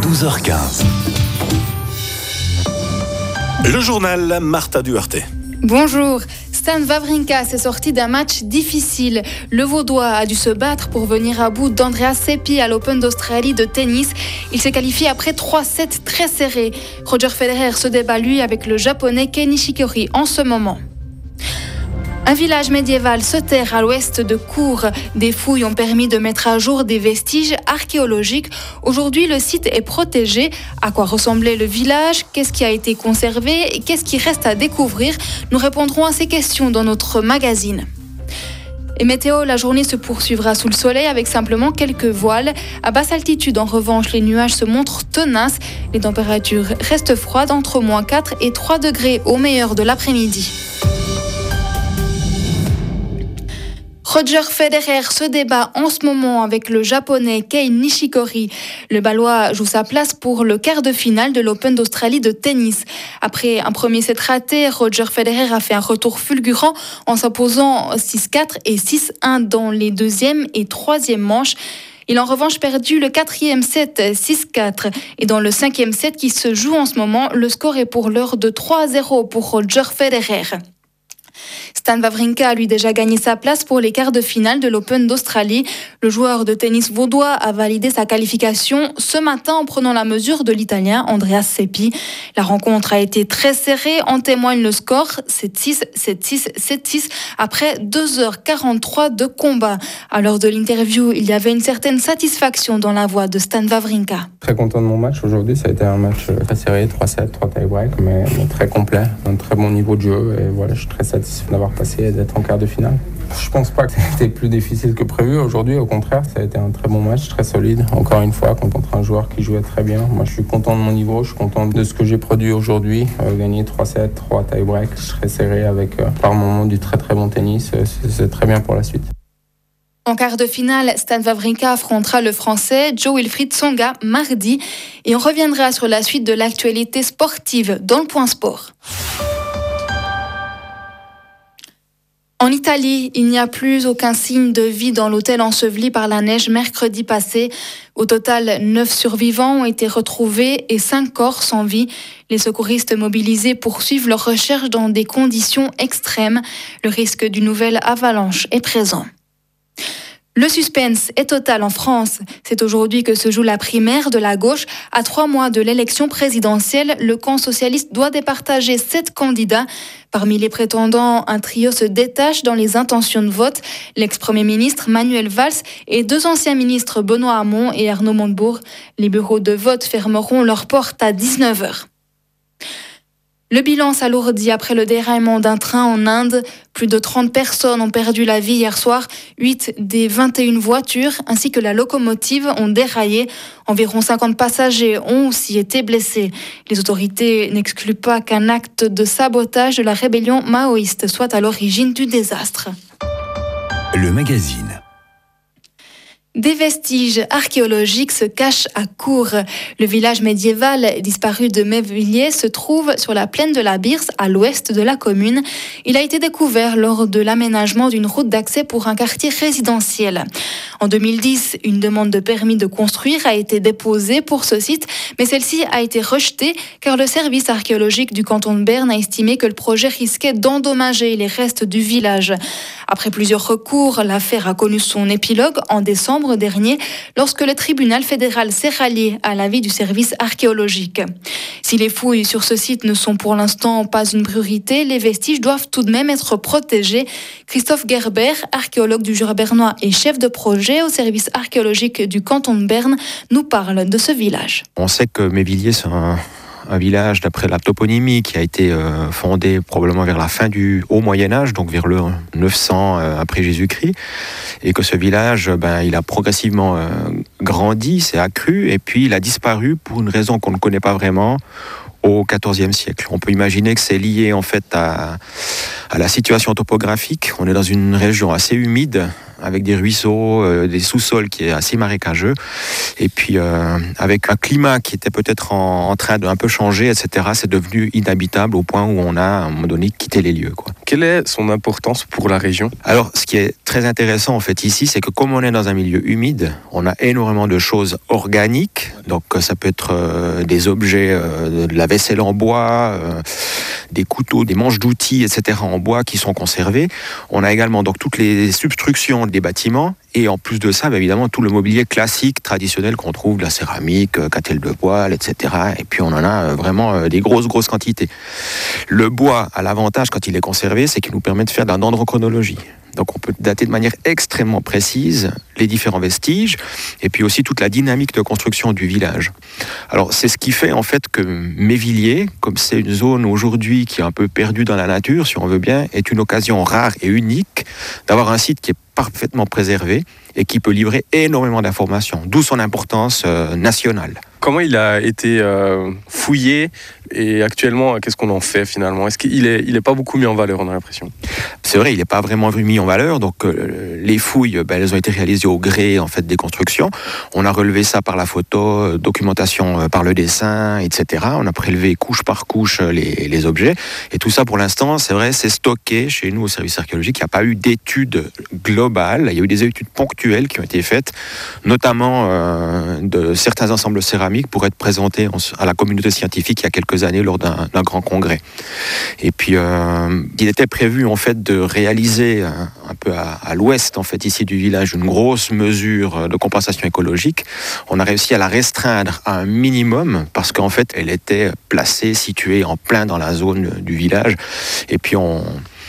12h15. Le journal Martha Duarte. Bonjour. Stan Wawrinka s'est sorti d'un match difficile. Le Vaudois a dû se battre pour venir à bout d'Andreas Seppi à l'Open d'Australie de tennis. Il s'est qualifié après 3 sets très serrés. Roger Federer se débat lui avec le japonais Kei Nishikori en ce moment. Un village médiéval se terre à l'ouest de Cours. Des fouilles ont permis de mettre à jour des vestiges archéologiques. Aujourd'hui, le site est protégé. À quoi ressemblait le village? Qu'est-ce qui a été conservé? Et qu'est-ce qui reste à découvrir? Nous répondrons à ces questions dans notre magazine. Et météo, la journée se poursuivra sous le soleil avec simplement quelques voiles. À basse altitude, en revanche, les nuages se montrent tenaces. Les températures restent froides entre moins 4 et 3 degrés au meilleur de l'après-midi. Roger Federer se débat en ce moment avec le japonais Kei Nishikori. Le Balois joue sa place pour le quart de finale de l'Open d'Australie de tennis. Après un premier set raté, Roger Federer a fait un retour fulgurant en s'imposant 6-4 et 6-1 dans les deuxième et troisième manches. Il a en revanche perdu le 4e set 6-4 et dans le 5e set qui se joue en ce moment, le score est pour l'heure de 3-0 pour Roger Federer. Stan Wawrinka a lui déjà gagné sa place pour les quarts de finale de l'Open d'Australie. Le joueur de tennis vaudois a validé sa qualification ce matin en prenant la mesure de l'Italien Andreas Seppi. La rencontre a été très serrée, en témoigne le score 7-6, 7-6, 7-6 après 2h43 de combat. À l'heure de l'interview, il y avait une certaine satisfaction dans la voix de Stan Wawrinka. Très content de mon match aujourd'hui, ça a été un match très serré, 3-7, 3 tie-break, mais très complet, un très bon niveau de jeu et voilà, je suis très satisfait d'avoir passé et d'être en quart de finale. Je pense pas que c'était plus difficile que prévu aujourd'hui, au contraire, ça a été un très bon match, très solide. Encore une fois, contre un joueur qui jouait très bien. Moi, je suis content de mon niveau, je suis content de ce que j'ai produit aujourd'hui. Gagner 3-7, 3 tie-break, très serré avec par moments du très très bon tennis, c'est très bien pour la suite. En quart de finale, Stan Wawrinka affrontera le Français Jo-Wilfried Tsonga mardi et on reviendra sur la suite de l'actualité sportive dans le Point Sport. En Italie, il n'y a plus aucun signe de vie dans l'hôtel enseveli par la neige mercredi passé. Au total, 9 survivants ont été retrouvés et 5 corps sans vie. Les secouristes mobilisés poursuivent leurs recherches dans des conditions extrêmes. Le risque d'une nouvelle avalanche est présent. Le suspense est total en France. C'est aujourd'hui que se joue la primaire de la gauche. À 3 mois de l'élection présidentielle, le camp socialiste doit départager 7 candidats. Parmi les prétendants, un trio se détache dans les intentions de vote. L'ex-premier ministre Manuel Valls et 2 anciens ministres Benoît Hamon et Arnaud Montebourg. Les bureaux de vote fermeront leurs portes à 19h. Le bilan s'alourdit après le déraillement d'un train en Inde. Plus de 30 personnes ont perdu la vie hier soir. 8 des 21 voitures ainsi que la locomotive ont déraillé. Environ 50 passagers ont aussi été blessés. Les autorités n'excluent pas qu'un acte de sabotage de la rébellion maoïste soit à l'origine du désastre. Le magazine. Des vestiges archéologiques se cachent à Cours. Le village médiéval disparu de Mévilliers se trouve sur la plaine de la Birse, à l'ouest de la commune. Il a été découvert lors de l'aménagement d'une route d'accès pour un quartier résidentiel. En 2010, une demande de permis de construire a été déposée pour ce site, mais celle-ci a été rejetée car le service archéologique du canton de Berne a estimé que le projet risquait d'endommager les restes du village. Après plusieurs recours, l'affaire a connu son épilogue en décembre dernier, lorsque le tribunal fédéral s'est rallié à l'avis du service archéologique. Si les fouilles sur ce site ne sont pour l'instant pas une priorité, les vestiges doivent tout de même être protégés. Christophe Gerber, archéologue du Jura bernois et chef de projet au service archéologique du canton de Berne, nous parle de ce village. On sait que Mévilliers, c'est un village, d'après la toponymie, qui a été fondé probablement vers la fin du Haut Moyen-Âge, donc vers le 900 après Jésus-Christ, et que ce village, il a progressivement grandi, s'est accru, et puis il a disparu pour une raison qu'on ne connaît pas vraiment au XIVe siècle. On peut imaginer que c'est lié en fait à la situation topographique. On est dans une région assez humide, avec des ruisseaux, des sous-sols qui est assez marécageux, et puis avec un climat qui était peut-être en train d'un peu changer, etc. C'est devenu inhabitable au point où on a à un moment donné quitté les lieux, quoi. Quelle est son importance pour la région ? Alors, ce qui est très intéressant en fait ici, c'est que comme on est dans un milieu humide, on a énormément de choses organiques. Donc, ça peut être des objets, de la vaisselle en bois, des couteaux, des manches d'outils, etc. en bois qui sont conservés. On a également donc toutes les substructions des bâtiments. Et en plus de ça, évidemment, tout le mobilier classique, traditionnel qu'on trouve, de la céramique, catelle de poêle, etc. Et puis on en a vraiment des grosses quantités. Le bois a l'avantage, quand il est conservé, c'est qu'il nous permet de faire de la dendrochronologie. Donc on peut dater de manière extrêmement précise les différents vestiges et puis aussi toute la dynamique de construction du village. Alors c'est ce qui fait en fait que Mévilliers, comme c'est une zone aujourd'hui qui est un peu perdue dans la nature, si on veut bien, est une occasion rare et unique d'avoir un site qui est parfaitement préservé et qui peut livrer énormément d'informations, d'où son importance nationale. Comment il a été fouillé et actuellement, qu'est-ce qu'on en fait finalement ? Est-ce qu'il est pas beaucoup mis en valeur, on a l'impression ? C'est vrai, il n'est pas vraiment mis en valeur. Donc les fouilles, elles ont été réalisées au gré en fait des constructions. On a relevé ça par la photo, documentation par le dessin, etc. On a prélevé couche par couche les objets. Et tout ça, pour l'instant, c'est vrai, c'est stocké chez nous au service archéologique. Il n'y a pas eu d'études globales. Il y a eu des études ponctuelles qui ont été faites, notamment de certains ensembles céramiques pour être présentés à la communauté scientifique il y a quelques années lors d'un grand congrès. Et puis, il était prévu en fait de réaliser un peu à l'ouest en fait ici du village une grosse mesure de compensation écologique. On a réussi à la restreindre à un minimum parce qu'en fait elle était placée, située en plein dans la zone du village. Et puis on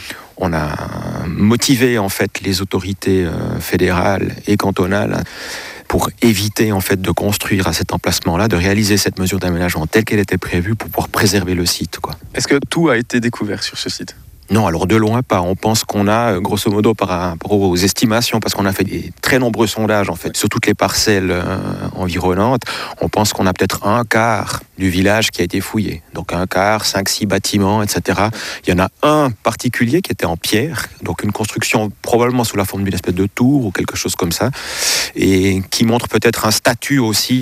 a motivé en fait les autorités fédérales et cantonales pour éviter en fait de construire à cet emplacement-là, de réaliser cette mesure d'aménagement telle qu'elle était prévue pour pouvoir préserver le site, quoi. Est-ce que tout a été découvert sur ce site ? Non, alors de loin pas. On pense qu'on a, grosso modo, par rapport aux estimations, parce qu'on a fait des très nombreux sondages en fait sur toutes les parcelles environnantes, on pense qu'on a peut-être un quart du village qui a été fouillé. Donc un quart, 5-6 bâtiments, etc. Il y en a un particulier qui était en pierre, donc une construction probablement sous la forme d'une espèce de tour ou quelque chose comme ça, et qui montre peut-être un statut aussi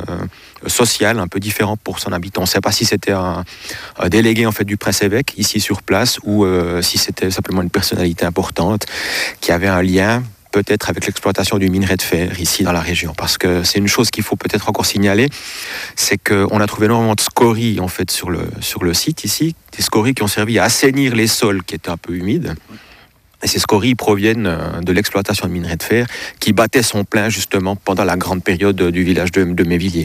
social un peu différent pour son habitant. On ne sait pas si c'était un délégué en fait du prince-évêque ici sur place ou si c'était simplement une personnalité importante qui avait un lien peut-être avec l'exploitation du minerai de fer ici dans la région. Parce que c'est une chose qu'il faut peut-être encore signaler, c'est qu'on a trouvé énormément de scories en fait sur le site ici, des scories qui ont servi à assainir les sols qui étaient un peu humides. Et ces scories proviennent de l'exploitation de minerai de fer qui battait son plein justement pendant la grande période du village de Mévilliers.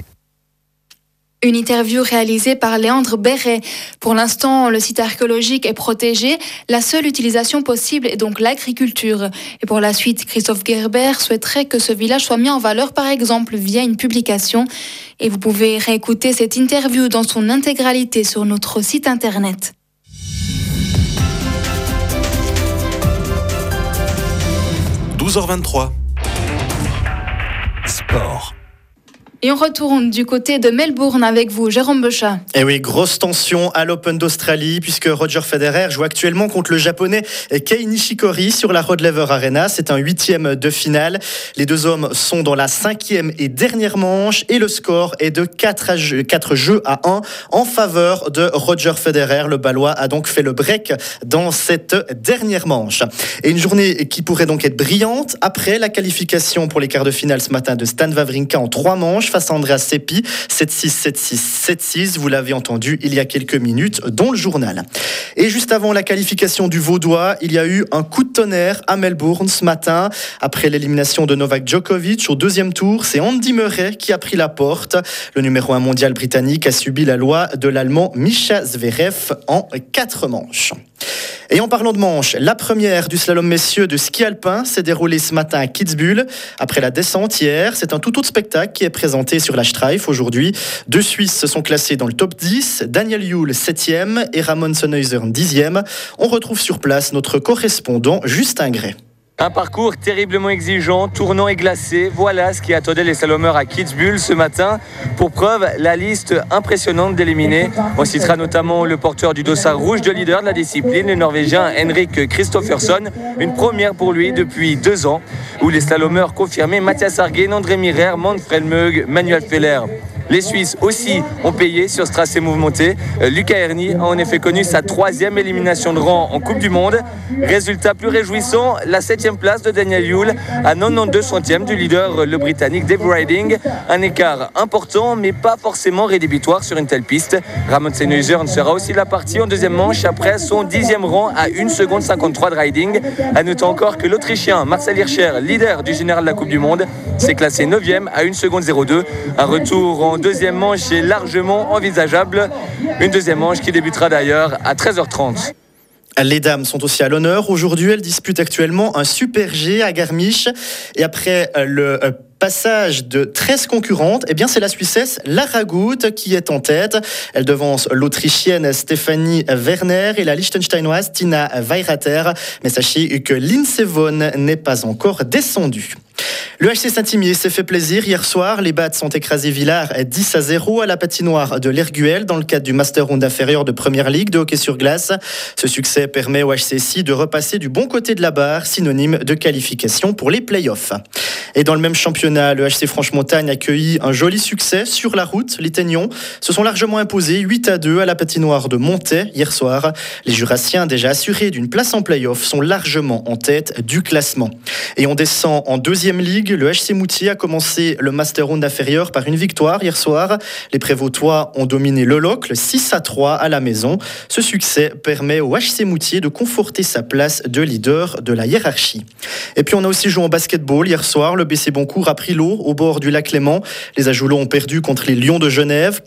Une interview réalisée par Léandre Béret. Pour l'instant, le site archéologique est protégé. La seule utilisation possible est donc l'agriculture. Et pour la suite, Christophe Gerber souhaiterait que ce village soit mis en valeur, par exemple, via une publication. Et vous pouvez réécouter cette interview dans son intégralité sur notre site internet. – 12h23. Sport. Et on retourne du côté de Melbourne avec vous, Jérôme Beuchat. Et oui, grosse tension à l'Open d'Australie puisque Roger Federer joue actuellement contre le japonais Kei Nishikori sur la Rod Laver Arena. C'est un 8e de finale. Les deux hommes sont dans la 5e et dernière manche et le score est de 4 jeux à 1 en faveur de Roger Federer. Le Balois a donc fait le break dans cette dernière manche. Et une journée qui pourrait donc être brillante après la qualification pour les quarts de finale ce matin de Stan Wawrinka en 3 manches face à Andreas Seppi, 7-6, 7-6, 7-6, vous l'avez entendu il y a quelques minutes dans le journal. Et juste avant la qualification du Vaudois, il y a eu un coup de tonnerre à Melbourne ce matin. Après l'élimination de Novak Djokovic au deuxième tour, c'est Andy Murray qui a pris la porte. Le numéro 1 mondial britannique a subi la loi de l'Allemand Mischa Zverev en 4 manches. Et en parlant de manches, la première du slalom messieurs de ski alpin s'est déroulée ce matin à Kitzbühel. Après la descente hier, c'est un tout autre spectacle qui est présenté sur la Streif aujourd'hui. 2 Suisses se sont classés dans le top 10, Daniel Juhl 7e et Ramon Sonnhäuser 10e. On retrouve sur place notre correspondant Justin Gray. Un parcours terriblement exigeant, tournant et glacé. Voilà ce qui attendait les slalomeurs à Kitzbühel ce matin. Pour preuve, la liste impressionnante d'éliminés. On citera notamment le porteur du dossard rouge de leader de la discipline, le Norvégien Henrik Kristoffersson. Une première pour lui depuis 2 ans, où les slalomeurs confirmés Mathias Hargen, André Mirer, Manfred Meug, Manuel Feller. Les Suisses aussi ont payé sur ce tracé mouvementé. Luca Erni a en effet connu sa 3e élimination de rang en Coupe du Monde. Résultat plus réjouissant, la 7e place de Daniel Yule à 92 centièmes du leader, le Britannique Dave Riding. Un écart important mais pas forcément rédhibitoire sur une telle piste. Ramon Sennhuysen sera aussi de la partie en 2e manche après son 10e rang à 1 seconde 53 de Riding. À noter encore que l'Autrichien Marcel Hirscher, leader du général de la Coupe du Monde, s'est classé 9e à 1 seconde 02. Un retour en 2e manche est largement envisageable. Une 2e manche qui débutera d'ailleurs à 13h30. Les dames sont aussi à l'honneur. Aujourd'hui, elles disputent actuellement un Super G à Garmisch. Et après le passage de 13 concurrentes, eh bien c'est la Suissesse Lara Gut qui est en tête. Elle devance l'Autrichienne Stefanie Werner et la Liechtensteinoise Tina Weirater. Mais sachez que Lindsey Vonn n'est pas encore descendue. Le HC Saint-Imier s'est fait plaisir hier soir. Les Bats ont écrasé Villars 10-0 à la patinoire de l'Erguel dans le cadre du Master Round inférieur de Première Ligue de hockey sur glace. Ce succès permet au HCSI de repasser du bon côté de la barre, synonyme de qualification pour les playoffs. Et dans le même championnat, le HC Franche-Montagne accueillit un joli succès sur la route. Les Teignons se sont largement imposés 8-2 à la patinoire de Montaix hier soir. Les Jurassiens, déjà assurés d'une place en playoff, sont largement en tête du classement. Et on descend en 2e Ligue. Le HC Moutier a commencé le Master Round inférieur par une victoire hier soir. Les Prévôtois ont dominé le Locle 6-3 à la maison. Ce succès permet au HC Moutier de conforter sa place de leader de la hiérarchie. Et puis on a aussi joué au basketball hier soir. Le BC Boncourt a pris l'eau au bord du lac Léman. Les Ajoulots ont perdu contre les Lions de Genève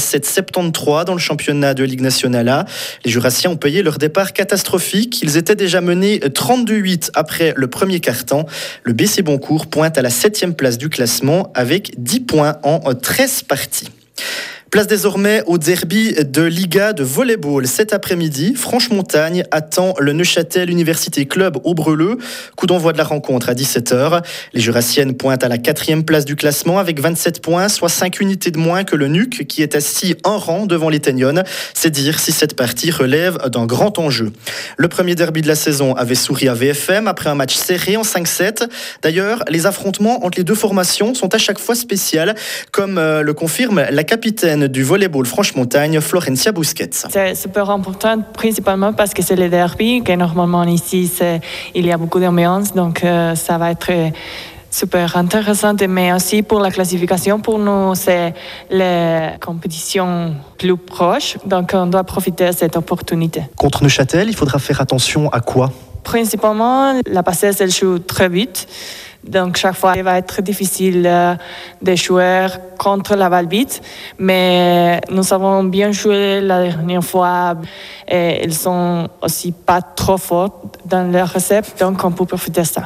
87-73 dans le championnat de Ligue nationale A. Les Jurassiens ont payé leur départ catastrophique. Ils étaient déjà menés 32-8 après le premier quart-temps. Le BC Boncourt pointe à la 7e place du classement avec 10 points en 13 parties. Place désormais au derby de Liga de volleyball. Cet après-midi, Franche-Montagne attend le Neuchâtel Université Club au Breleux. Coup d'envoi de la rencontre à 17h. Les Jurassiennes pointent à la 4e place du classement avec 27 points, soit 5 unités de moins que le NUC qui est assis un rang devant les Teignonnes. C'est dire si cette partie relève d'un grand enjeu. Le premier derby de la saison avait souri à VFM après un match serré en 5-7. D'ailleurs, les affrontements entre les deux formations sont à chaque fois spéciaux, comme le confirme la capitaine du volleyball Franche-Montagne, Florencia Busquets. C'est super important, principalement parce que c'est le derby, que normalement ici, il y a beaucoup d'ambiance, donc ça va être super intéressant, mais aussi pour la classification, pour nous, c'est la compétition plus proche, donc on doit profiter de cette opportunité. Contre Neuchâtel, il faudra faire attention à quoi ? Principalement, la passeuse, elle joue très vite. Donc, chaque fois, il va être difficile de jouer contre la balle vite. Mais nous avons bien joué la dernière fois. Et ils sont aussi pas trop forts dans leur recette. Donc, on peut profiter de ça.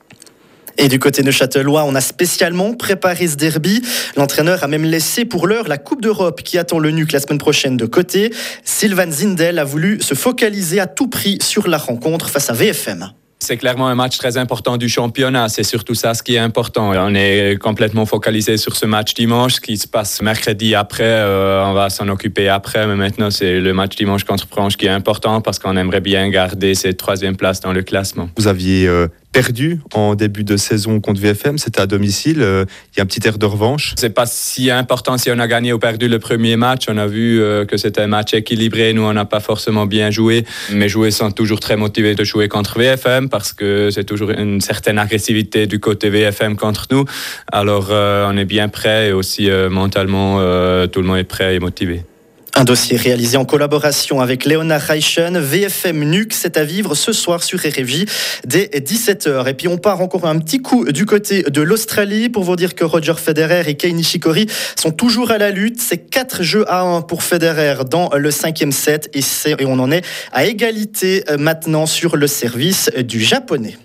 Et du côté neuchâtelois, on a spécialement préparé ce derby. L'entraîneur a même laissé pour l'heure la Coupe d'Europe qui attend le NUC la semaine prochaine de côté. Sylvain Zindel a voulu se focaliser à tout prix sur la rencontre face à VFM. C'est clairement un match très important du championnat, c'est surtout ça ce qui est important. On est complètement focalisé sur ce match dimanche, ce qui se passe mercredi après, on va s'en occuper après, mais maintenant c'est le match dimanche contre Pronge qui est important parce qu'on aimerait bien garder cette 3e place dans le classement. Vous aviez perdu en début de saison contre VFM, c'était à domicile, il y a un petit air de revanche. C'est pas si important si on a gagné ou perdu le premier match, on a vu que c'était un match équilibré, nous on n'a pas forcément bien joué, mais joueurs sont toujours très motivés de jouer contre VFM parce que c'est toujours une certaine agressivité du côté VFM contre nous, alors on est bien prêt et aussi mentalement tout le monde est prêt et motivé. Un dossier réalisé en collaboration avec Léonard Reichen, VFM NUC, c'est à vivre ce soir sur RFJ dès 17h. Et puis on part encore un petit coup du côté de l'Australie pour vous dire que Roger Federer et Kei Nishikori sont toujours à la lutte. C'est 4-1 pour Federer dans le 5e set et on en est à égalité maintenant sur le service du Japonais.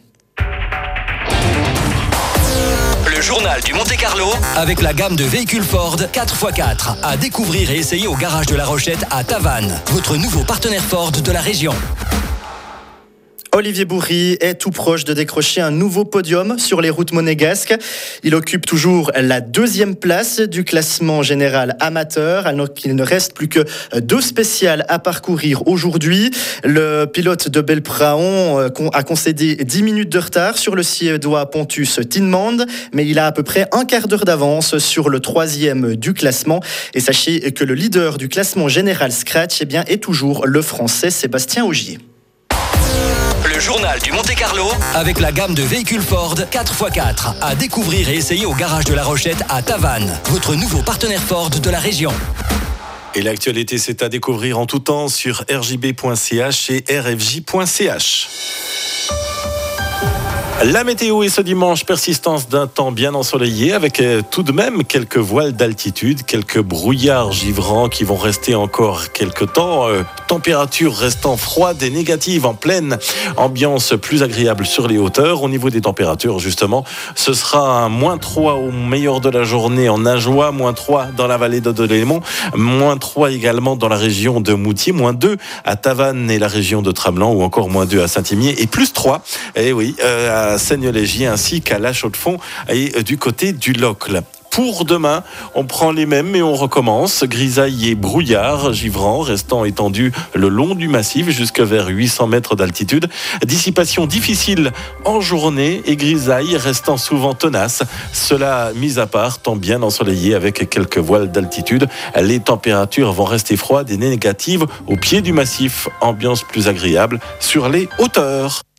Le journal du Monte-Carlo avec la gamme de véhicules Ford 4x4 à découvrir et essayer au garage de la Rochette à Tavannes, votre nouveau partenaire Ford de la région. Olivier Bourri est tout proche de décrocher un nouveau podium sur les routes monégasques. Il occupe toujours la 2e place du classement général amateur, alors qu'il ne reste plus que 2 spéciales à parcourir aujourd'hui. Le pilote de Belpraon a concédé 10 minutes de retard sur le Suédois Pontus Tinmand, mais il a à peu près un quart d'heure d'avance sur le 3e du classement. Et sachez que le leader du classement général Scratch est toujours le Français Sébastien Ogier. Le journal du Monte-Carlo avec la gamme de véhicules Ford 4x4 à découvrir et essayer au garage de la Rochette à Tavannes, votre nouveau partenaire Ford de la région. Et l'actualité, c'est à découvrir en tout temps sur rjb.ch et rfj.ch. La météo est ce dimanche, persistance d'un temps bien ensoleillé avec tout de même quelques voiles d'altitude, quelques brouillards givrants qui vont rester encore quelques temps. Température restant froide et négative en pleine, ambiance plus agréable sur les hauteurs. Au niveau des températures, justement, ce sera un -3 au meilleur de la journée en Ajoie, -3 dans la vallée de Delémont, -3 également dans la région de Moutier, -2 à Tavannes et la région de Tramelan ou encore -2 à Saint-Imier et +3, à Seigne-Légier ainsi qu'à La Chaux-de-Fonds et du côté du Locle. Pour demain, on prend les mêmes et on recommence. Grisaille et brouillard givrant restant étendus le long du massif jusqu'à vers 800 mètres d'altitude. Dissipation difficile en journée et grisaille restant souvent tenace. Cela mis à part, temps bien ensoleillé avec quelques voiles d'altitude. Les températures vont rester froides et négatives au pied du massif. Ambiance plus agréable sur les hauteurs.